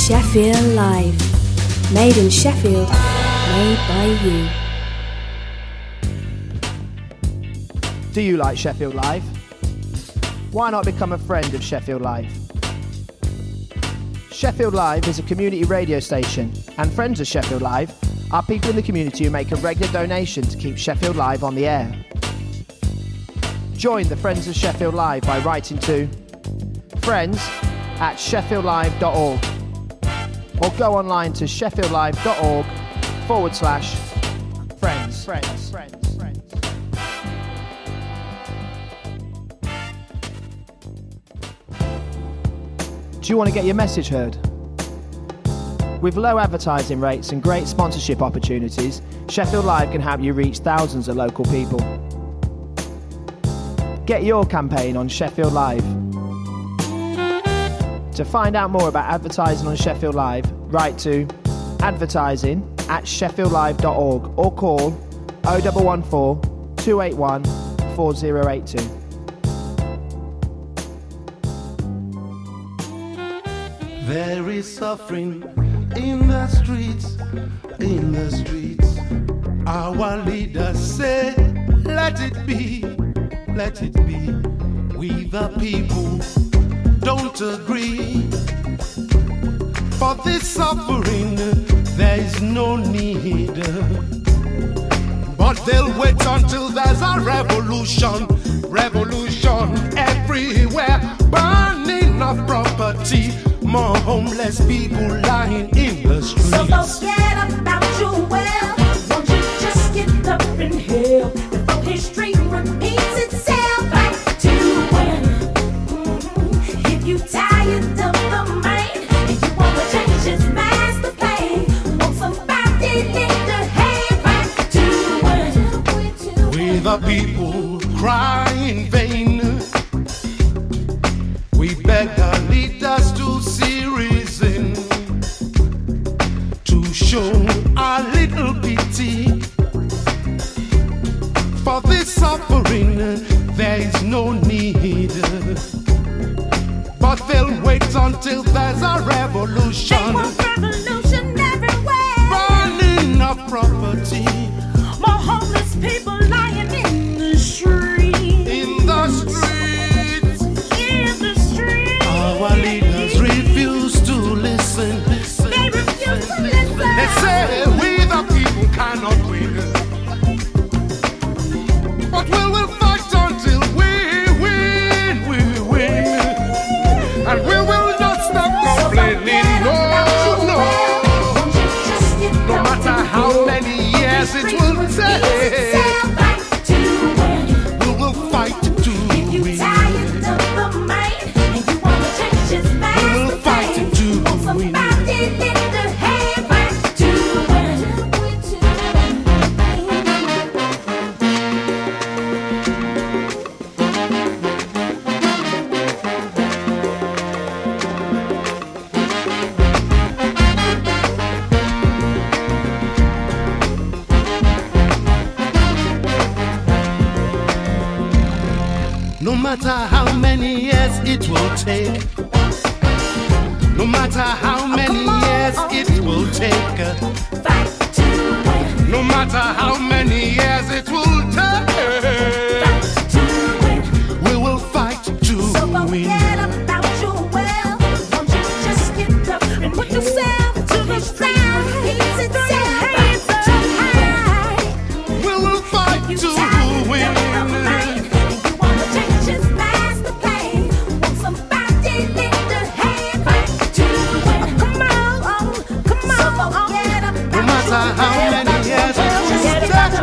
Sheffield Live. Made in Sheffield, made by you. Do you like Sheffield Live? Why not become a friend of Sheffield Live? Sheffield Live is a community radio station, and friends of Sheffield Live are people in the community who make a regular donation to keep Sheffield Live on the air. Join the Friends of Sheffield Live by writing to friends@sheffieldlive.org or go online to sheffieldlive.org/friends. Do you want to get your message heard? With low advertising rates and great sponsorship opportunities, Sheffield Live can help you reach thousands of local people. Get your campaign on Sheffield Live. To find out more about advertising on Sheffield Live, write to advertising@sheffieldlive.org or call 0114 281 4082. There is suffering in the streets, in the streets. Our leaders say, let it be, let it be. We the people don't agree. For this suffering, there is no need. But they'll wait until there's a revolution, revolution everywhere. Burning of property, more homeless people lying in the streets. So forget about your wealth. Won't you just get up and help before history repeats itself? Back to when, if you tired of the man and you want to change his master plan, want somebody lend a hand? Back to when we the people cry in vain. We beg our leaders to see reason, to show a little pity. For this suffering, there is no need. But they'll wait until there's a revolution. they want revolution everywhere. Burning of property, More homeless people lying in the street. in the streets. Our leaders refuse to listen. They refuse to listen. They say we the people cannot win. But we will fight until we win. And we will not stop complaining. No. No matter how many years it will take, we will fight to win. We will fight to win. No matter how many years it will take, no matter how many years it will take, no matter how many years it will take, we will fight to win. Put yourself to the ground. We will fight to win. No matter how many years it will take.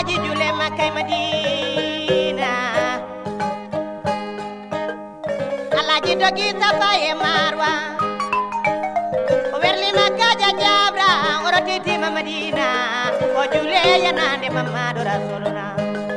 Alhaji Jule Makkay Madina Alhaji Dogi Safaye Marwa Werli Makka Jabra Orotiti Madina O Jule Yanande Mamadu Rasulullah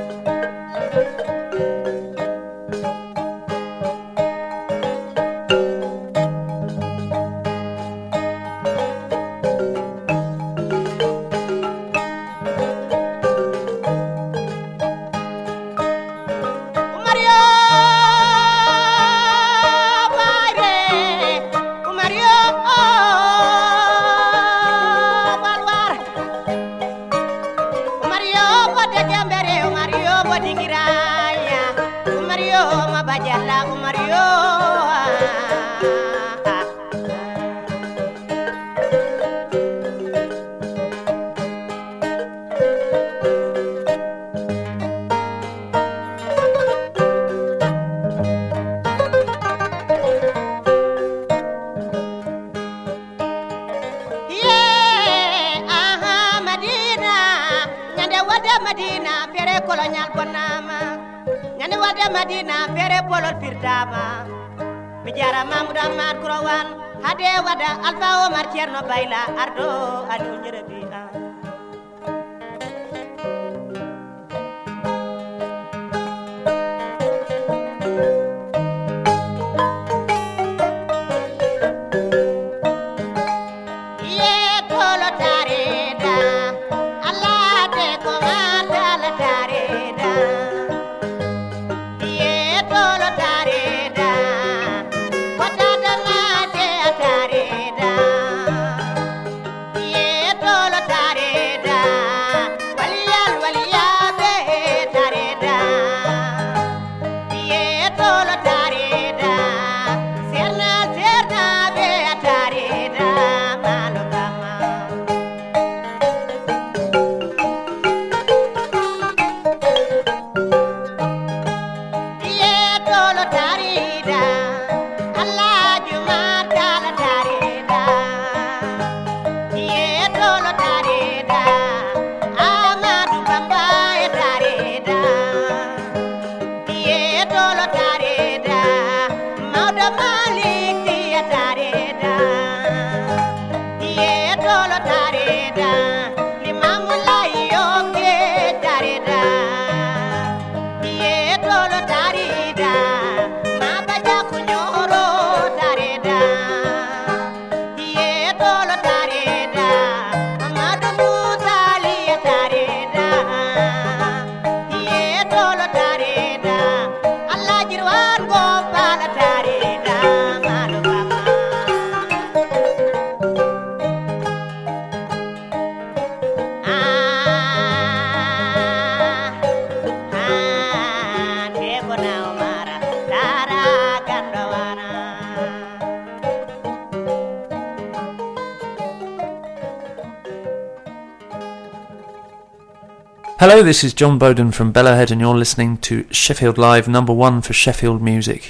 Madina fere polol pirdama mi jara Mamadou Amad Kurawan hade wada Alpha Omar Cerno Bayla ardo adu ñerebi Hello, this is John Bowden from Bellowhead and you're listening to Sheffield Live, #1 for Sheffield music.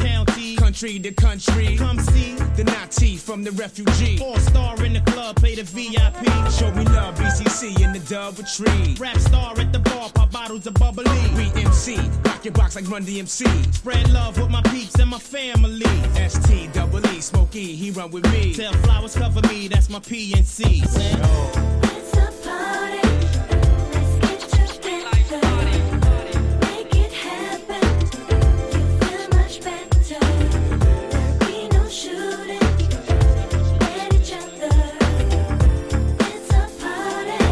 county, country to country. Come see the Nazi from the refugee. 4-star in the club, pay the VIP. Show me love, BCC in the dub with tree. Rap star at the bar, pop bottles of bubbly. We MC, rock your box like Run DMC. Spread love with my peeps and my family. ST-double-E, Smokey, he run with me. Tell flowers cover me, that's my PNC. It's a party. Let's get together. Make it happen. You feel much better. There'll be no shooting at each other. It's a party.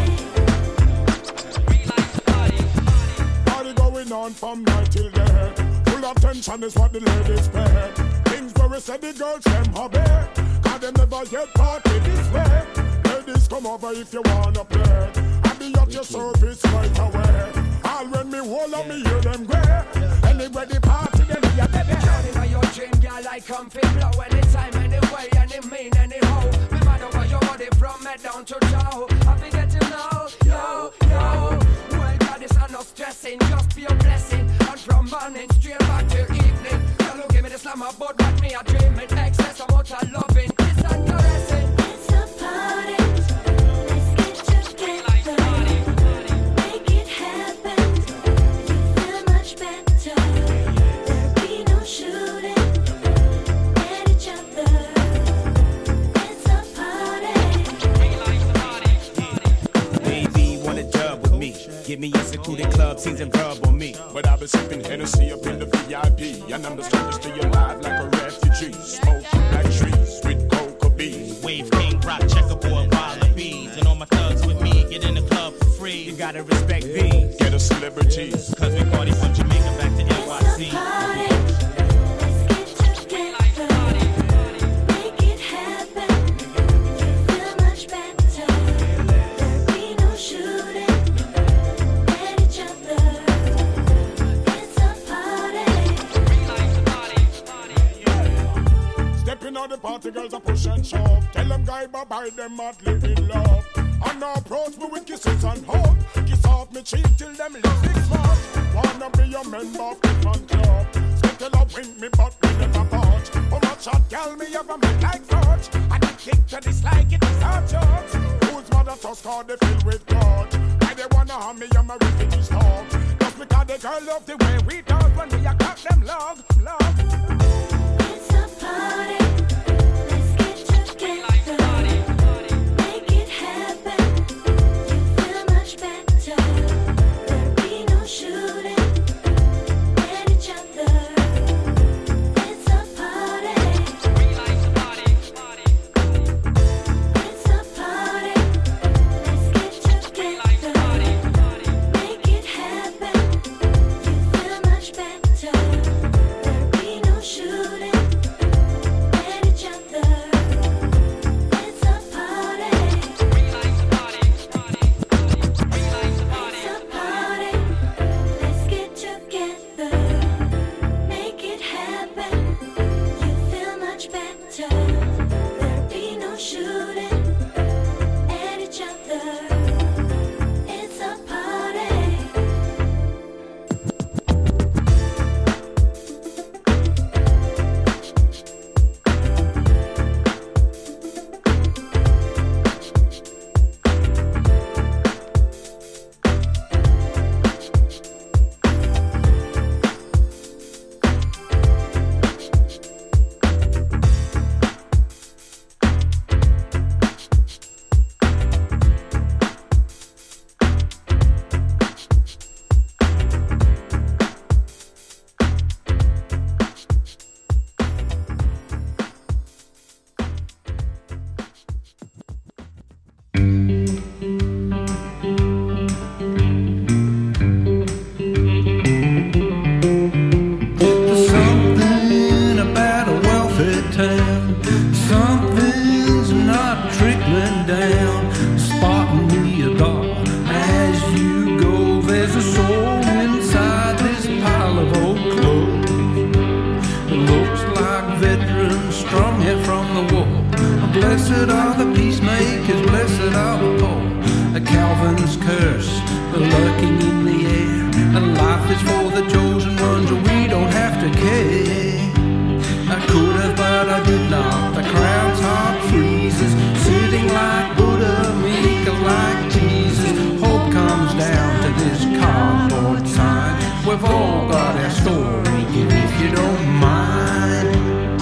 Party going on from night till day. Full attention is what the ladies pay. Things where we say the girls them hobby. Cause them never yet party this way. Ladies come over if you wanna play. I'll be at your service right away. All when me hold on me hear them gray. Anyway the party then we are baby. Johnny by your dream girl I come fit blow. Anytime, anyway, any mean, anyhow. Me matter where your body from head down to toe. I be getting now, yo, yo. Well God it's not stressing, just be a blessing. And from morning straight back till evening. Girl give me the slam about what me a dreaming. Excess amount of loving, kiss and caressing. It's a party. Let's get together. Make it happen. You feel much better. There'll be no shooting at each other. It's a party. Baby, wanna dub with me. Give me a secluded club, scenes and rub on me. But I've been sipping Hennessy up in the VIP. And I'm the strongest to your life like a refugee. Smoking black trees with coca beans. Wave king, rock, checkerboard, wallabies. And all my thugs with me, get in the club for free. You gotta respect these. Get a celebrities. Cause we party from Jamaica back to NYC. Party. Let's get together. Make it happen. You feel much better. There'll be no shooting at each other. It's a party. Stepping on the party, girls are push and shove. Tell them guy bye-bye, them mad live in love. And now approach me with kisses and hug. Kiss off me cheek till them lips smart. Wanna be a member of the fan club. Skittle up wing me but me never budge. Oh my shot girl me ever make like fudge. And the kick to dislike it is hard judge. Whose mother trust card they fill with God. Why they wanna harm me and my refugee talk. Just because the girl love the way we talk. When we a cut them love. It's a party. Let's get together. Make it happen. You feel much better. There'll be no shooting at each other. It's a party. It's a party. Let's get together. Make it happen. You feel much better. There'll be no shooting at each other. It's a party. It's a party. Let's get together. Make it happen. You feel much better. There'll be no shooting at each other. It's a party. Something about a wealthy town. Something's not trickling down. Spotting me a God as you go. There's a soul inside this pile of old clothes. It looks like veterans strung here from the war. Blessed are the peacemakers, blessed are the poor. A Calvin's curse, the lurking in the air. And life is for the chosen ones, we don't have to care. but I did not. The crowd's heart freezes, sitting like Buddha, meek like Jesus. Hope comes down to this cardboard sign. We've all got our story, if you don't mind.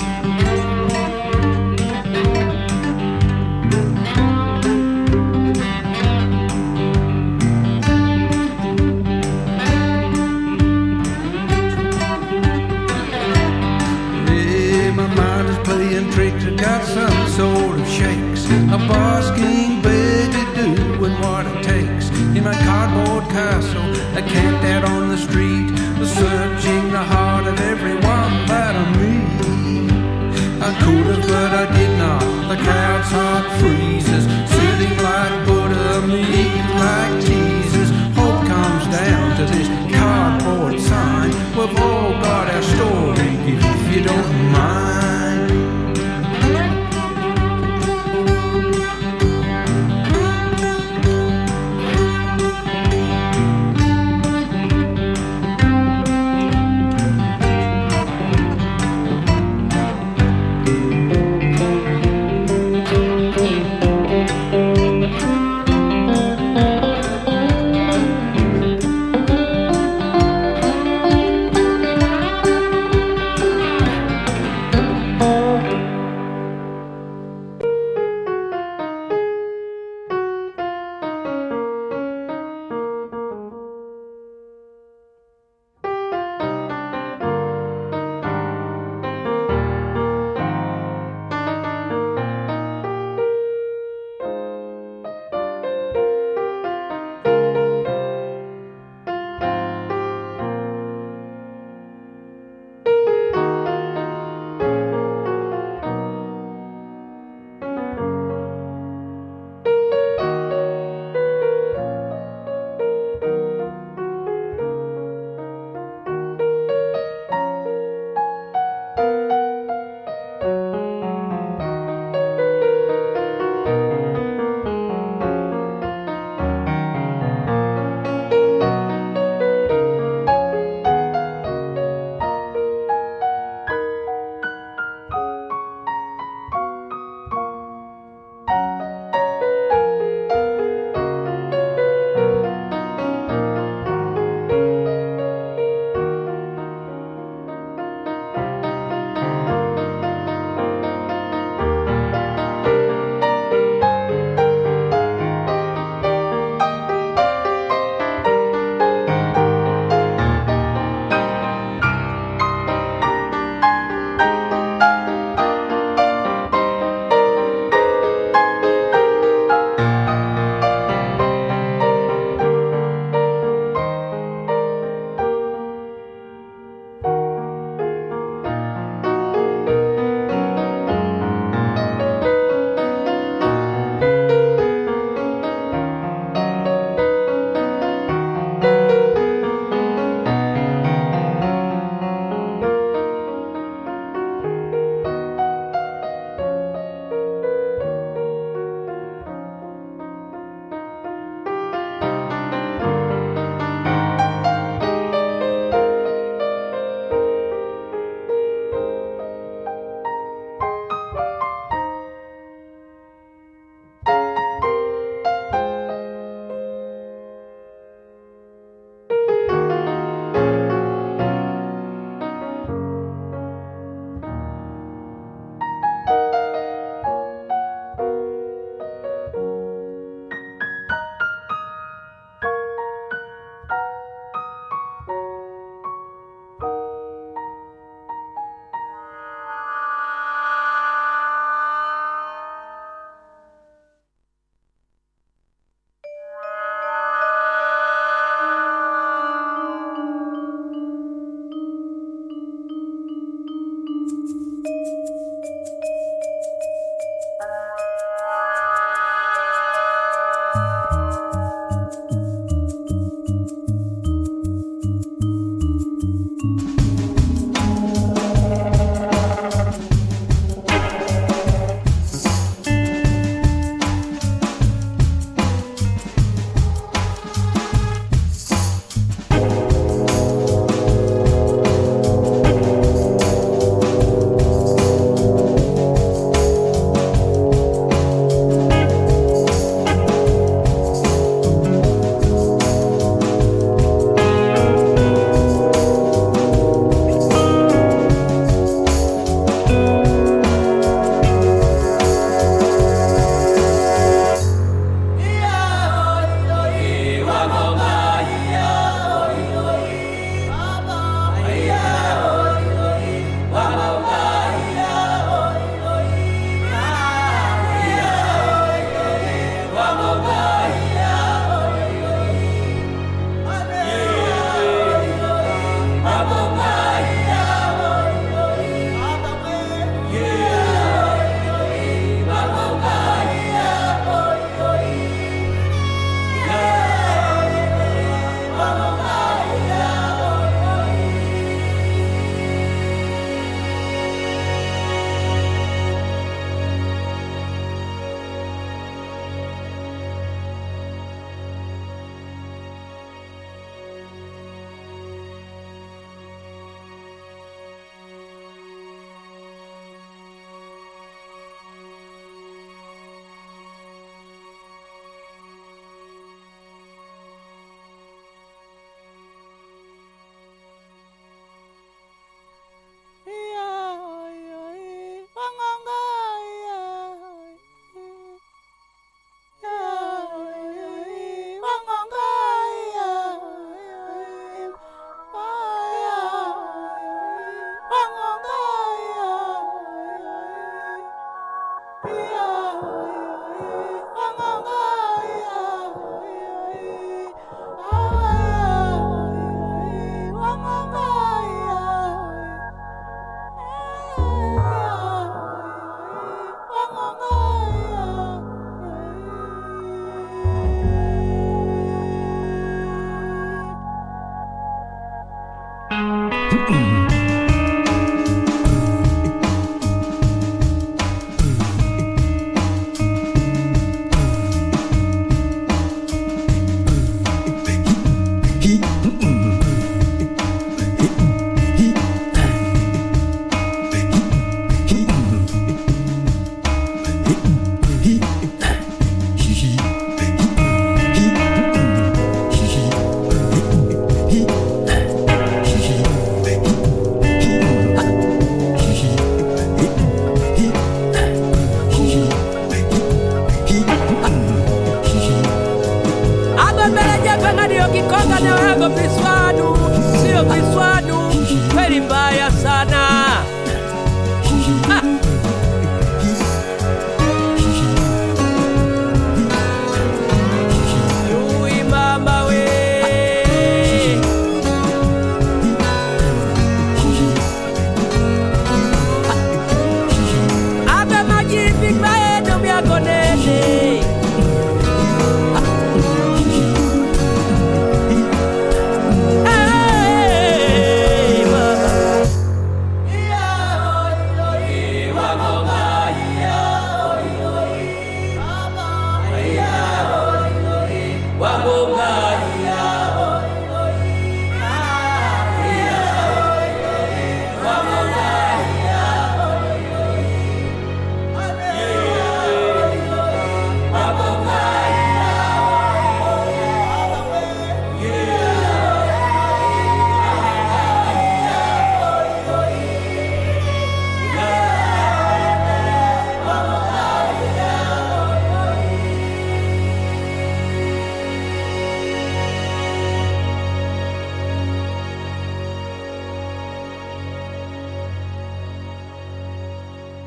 Playing tricks, I got some sort of shakes. A basking baby doing what it takes. In my cardboard castle, I camped out on the street, searching the heart of everyone that I meet. I could have, but I did not. The crowd's heart freezes, sitting like Buddha, meek like Jesus. Hope comes down to this cardboard sign. We've all got our story, if you don't mind.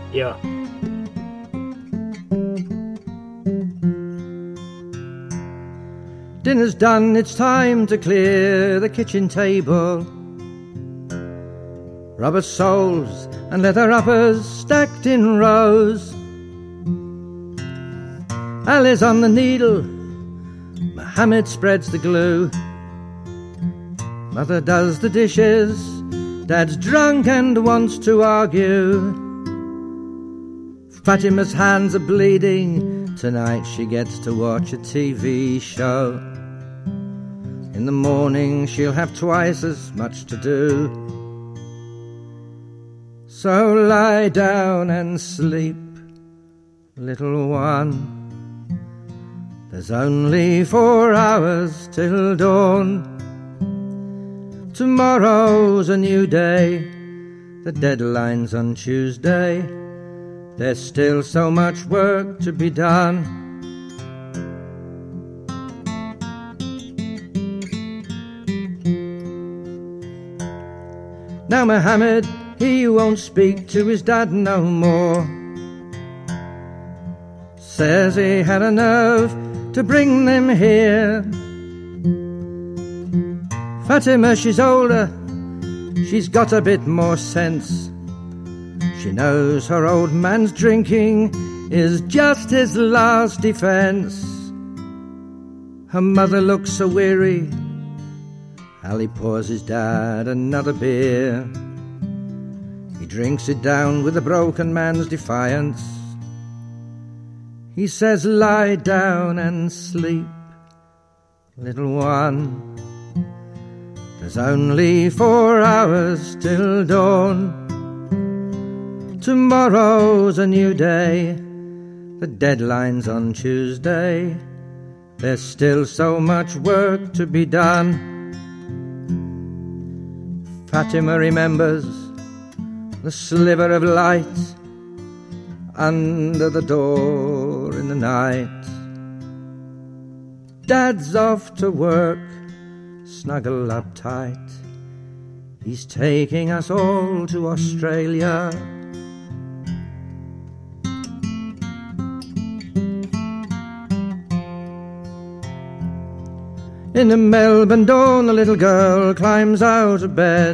Yeah. Dinner's done, it's time to clear the kitchen table. Rubber soles and leather uppers stacked in rows. Ali's on the needle, Mohammed spreads the glue. Mother does the dishes, Dad's drunk and wants to argue. Fatima's hands are bleeding, tonight she gets to watch a TV show. In the morning she'll have twice as much to do. So lie down and sleep, little one. There's only 4 hours till dawn. Tomorrow's a new day, the deadline's on Tuesday. There's still so much work to be done. Now Mohammed, he won't speak to his dad no more. Says he had a nerve to bring them here. Fatima, she's older, she's got a bit more sense. She knows her old man's drinking is just his last defense. Her mother looks so weary. Ali pours his dad another beer. He drinks it down with a broken man's defiance. He says, lie down and sleep, little one. There's only 4 hours till dawn. Tomorrow's a new day, the deadline's on Tuesday. There's still so much work to be done. Fatima remembers the sliver of light under the door in the night. Dad's off to work, snuggle up tight. He's taking us all to Australia. In the Melbourne dawn, the little girl climbs out of bed.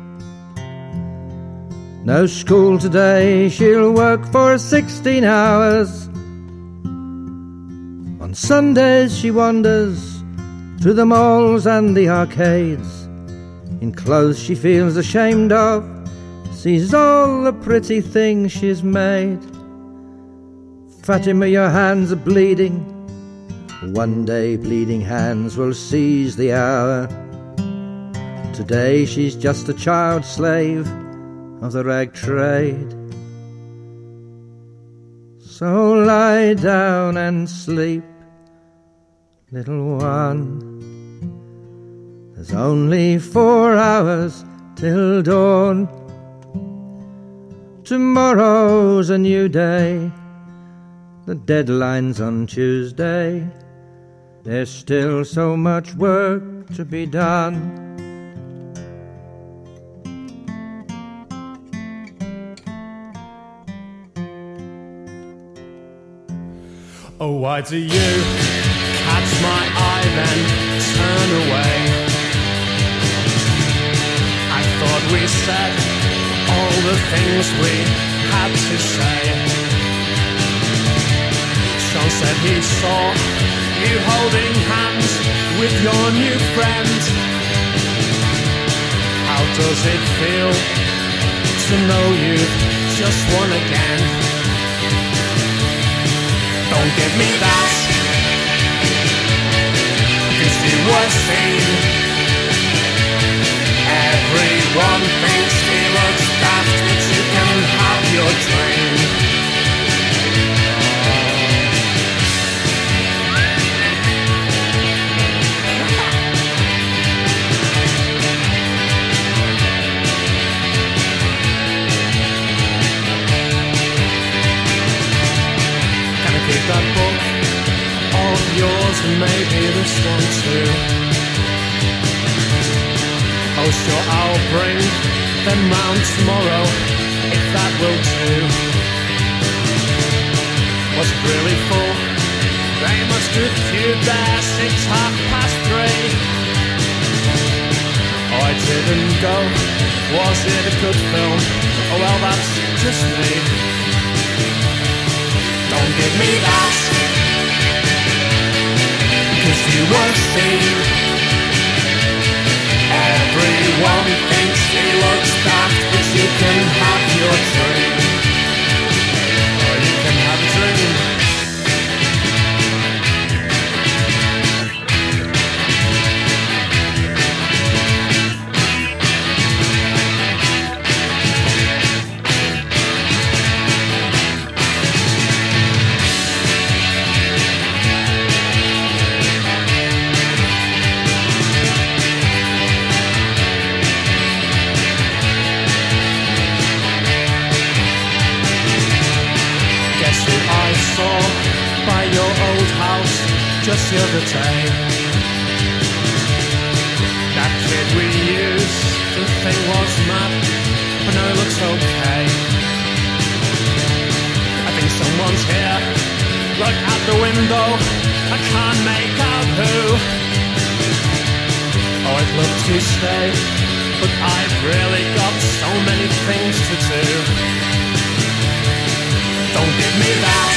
No school today, she'll work for 16 hours. On Sundays she wanders through the malls and the arcades, in clothes she feels ashamed of, sees all the pretty things she's made. Fatima, your hands are bleeding. One day bleeding hands will seize the hour. Today she's just a child slave of the rag trade. So lie down and sleep, little one. There's only 4 hours till dawn. Tomorrow's a new day, the deadline's on Tuesday. There's still so much work to be done. Oh, why do you catch my eye then turn away? I thought we said all the things we had to say. Sean said he saw you holding hands with your new friend. How does it feel to know you've just won again? Don't give me that, 'cause you were seen. Everyone thinks he looks daft, but you can have your dream. That book of yours and maybe this one too. Oh sure, I'll bring them round tomorrow if that will do. really full. They must have queued there since 3:30. I didn't go. Was it a good film? Oh well, that's just me. Don't give me that, 'cause you won't see. Everyone thinks he looks daft, but you can have your dream. Or you can have a dream. By your old house just the other day. That kid we used to think was mad, but now it looks okay. I think someone's here. Look out the window, I can't make out who. Oh, I'd love to stay, but I've really got so many things to do. Don't give me that,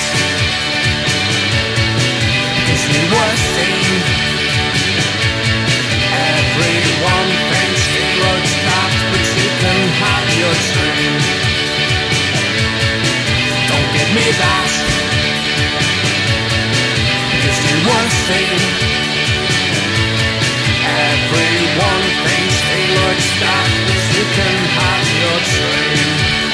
'cause you were seen. Everyone thinks he looks daft, but you can have your dream. Don't give me that, 'cause you were seen. Everyone thinks he looks daft, but you can have your dream.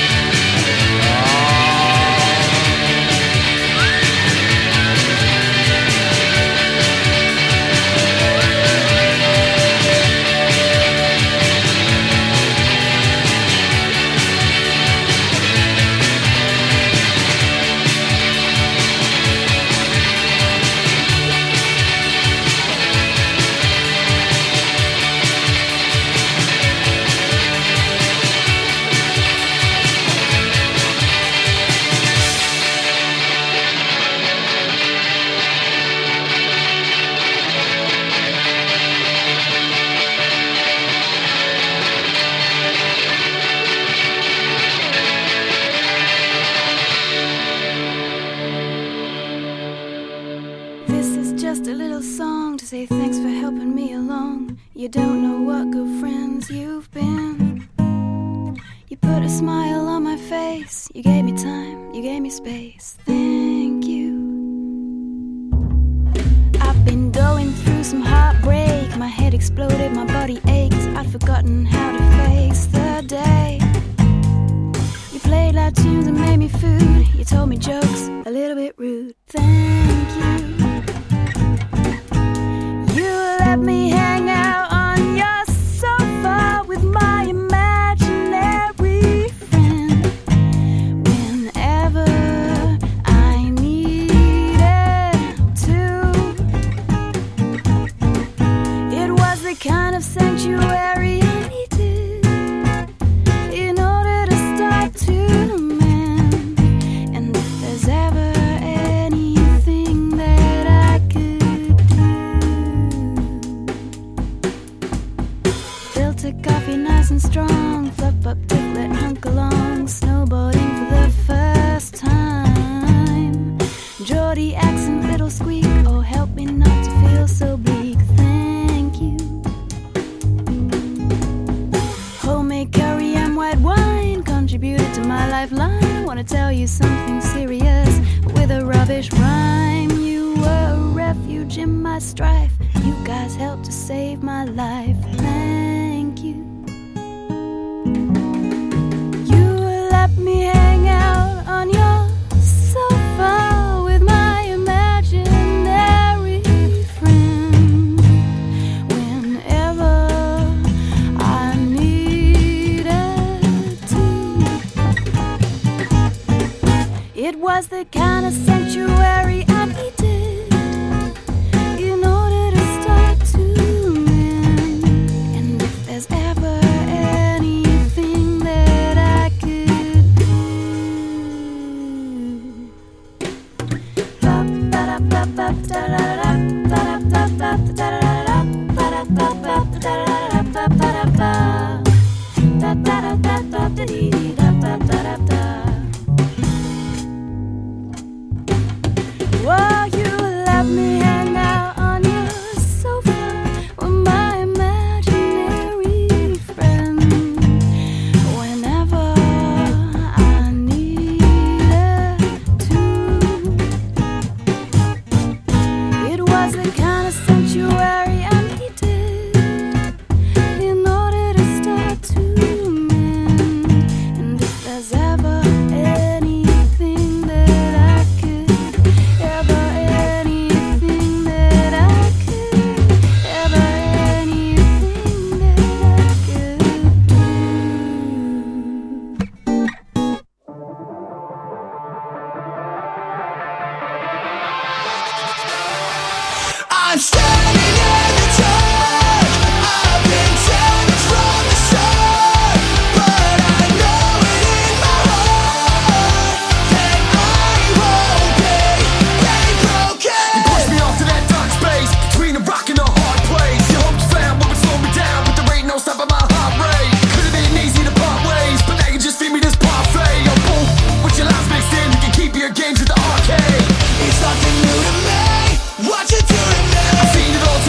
Say thanks for helping me along. You don't know what good friends you've been. You put a smile on my face. You gave me time, you gave me space. Thank you. I've been going through some heartbreak. My head exploded, my body ached. I'd forgotten how to face the day. You played loud tunes and made me food. You told me jokes, a little bit rude. Thank you. You let me hang out on your sofa with my imaginary friend whenever I needed to. It was the kind of sanctuary I needed in order to start to mend. And if there's ever anything that I could do, filter coffee nice and strong, fluff up tiglet, hunk along, snowboarding for the first time. Geordie accent, little squeak, oh help me not to feel so bleak. Thank you. Homemade curry and white wine contributed to my lifeline. I wanna tell you something serious with a rubbish rhyme. You were a refuge in my strife. You guys helped to save my life. Thank you. You let me hang out on your sofa with my imaginary friend whenever I needed to. It was the kind of sanctuary I needed in order to start to mend. And if there's ever anything that I could do, Whoa, you let me hang out on your sofa with my imaginary friend. Whenever I needed to, it was the kind of sanctuary I needed in order to start to mend. And if there's ever anything that I could, ever anything that I could, ever anything that I could do. I'm standing in the dark. I've been damaged from the start, but I know it in my heart that I won't be broken. You pushed me off to that dark space between a rock and a hard place. Your hopes found what would slow me down, but there ain't no stopping my heart rate. Could've been easy to part ways, but now you just feed me this parfait. Oh, boom, with your lines mixed in, you can keep your games at the arcade. It's nothing new to me. What you do to me? I've seen it all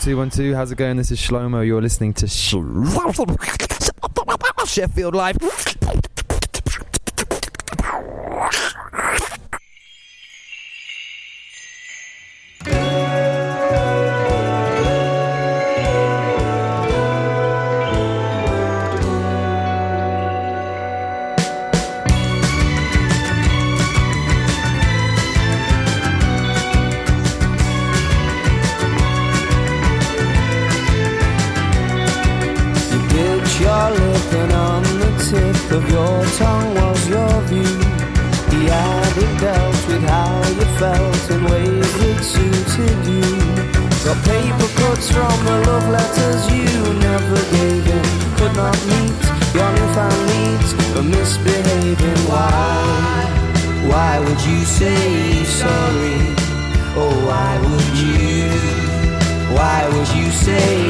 212, how's it going? This is Shlomo. You're listening to Sheffield Live. Your lip and on the tip of your tongue was your view. The addict dealt with how you felt in ways that suited you. Got paper cuts from the love letters you never gave him. Could not meet your newfound needs for misbehaving. Why would you say sorry? Oh, why would you? Why would you say?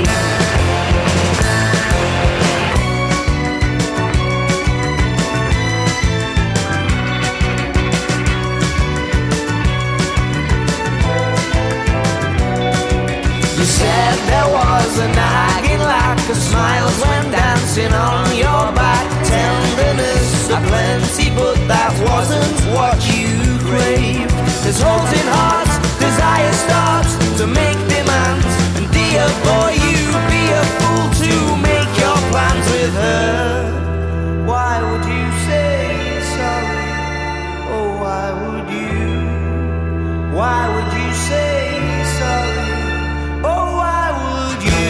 Said there was a nagging lack of smiles when dancing on your back. Tenderness aplenty, but that wasn't what you craved. There's holes in hearts, desire starts to make demands. And dear boy, you'd be a fool to make your plans with her. Why would you say sorry? Oh, why would you? Why would you say sorry? Oh, why would you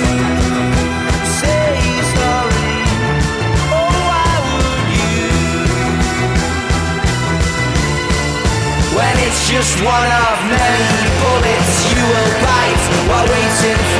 say sorry? Oh, why would you? When it's just one of many bullets you will bite while waiting